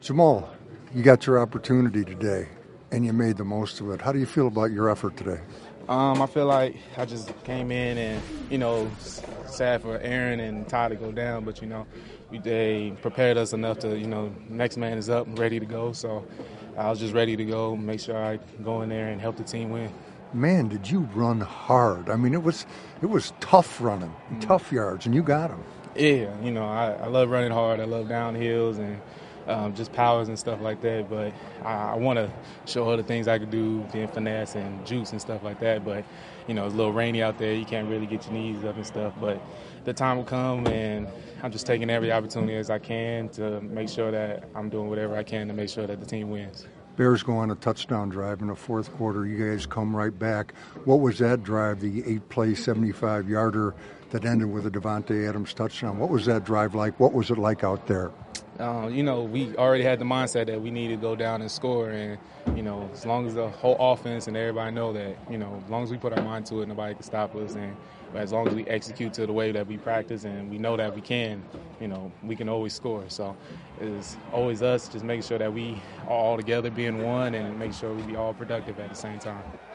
Jamal, you got your opportunity today, and you made the most of it. How do you feel about your effort today? I feel like I just came in and, sad for Aaron and Ty to go down, but, they prepared us enough to, next man is up and ready to go. So I was just ready to go, make sure I go in there and help the team win. Man, did you run hard? I mean, it was tough running, tough yards, and you got them. Yeah, I love running hard. I love downhills and just powers and stuff like that. But I want to show other things I could do, being finesse and juice and stuff like that. But, it's a little rainy out there. You can't really get your knees up and stuff. But the time will come, and I'm just taking every opportunity as I can to make sure that I'm doing whatever I can to make sure that the team wins. Bears go on a touchdown drive in the fourth quarter. You guys come right back. What was that drive, the 8-play, 75-yarder that ended with a Davante Adams touchdown? What was that drive like? What was it like out there? We already had the mindset that we needed to go down and score. And, as long as the whole offense and everybody know that, as long as we put our mind to it, nobody can stop us. And as long as we execute to the way that we practice and we know that we can always score. So it's always us just making sure that we are all together being one and make sure we be all productive at the same time.